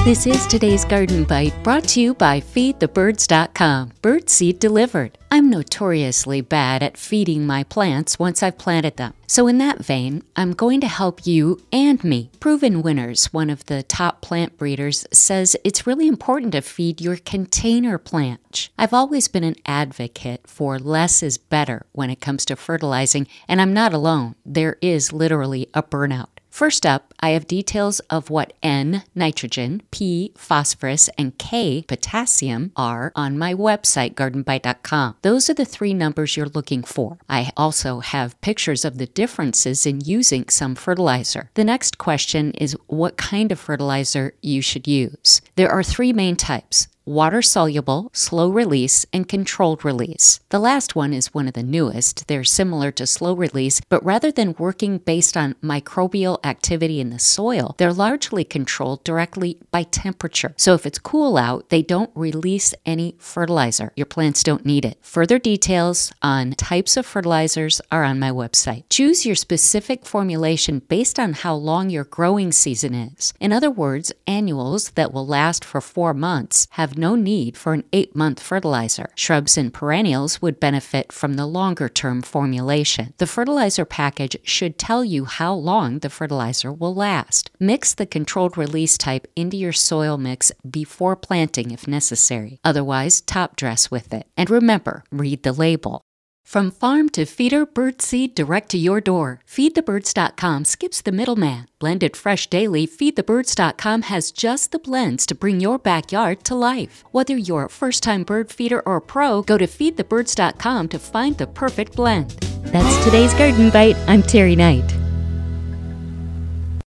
This is today's Garden Bite, brought to you by FeedTheBirds.com. Birdseed delivered. I'm notoriously bad at feeding my plants once I've planted them. So in that vein, I'm going to help you and me. Proven Winners, one of the top plant breeders, says it's really important to feed your container plant. I've always been an advocate for less is better when it comes to fertilizing, and I'm not alone. There is literally a burnout. First up, I have details of what N, nitrogen, P, phosphorus, and K, potassium, are on my website, gardenbite.com. Those are the three numbers you're looking for. I also have pictures of the differences in using some fertilizer. The next question is what kind of fertilizer you should use. There are three main types: water-soluble, slow-release, and controlled release. The last one is one of the newest. They're similar to slow-release, but rather than working based on microbial activity in the soil, they're largely controlled directly by temperature. So if it's cool out, they don't release any fertilizer. Your plants don't need it. Further details on types of fertilizers are on my website. Choose your specific formulation based on how long your growing season is. In other words, annuals that will last for 4 months have no need for an 8-month fertilizer. Shrubs and perennials would benefit from the longer-term formulation. The fertilizer package should tell you how long the fertilizer will last. Mix the controlled release type into your soil mix before planting if necessary. Otherwise, top dress with it. And remember, read the label. From farm to feeder, birdseed direct to your door. FeedTheBirds.com skips the middleman. Blended fresh daily, FeedTheBirds.com has just the blends to bring your backyard to life. Whether you're a first-time bird feeder or a pro, go to FeedTheBirds.com to find the perfect blend. That's today's Garden Bite. I'm Terry Knight.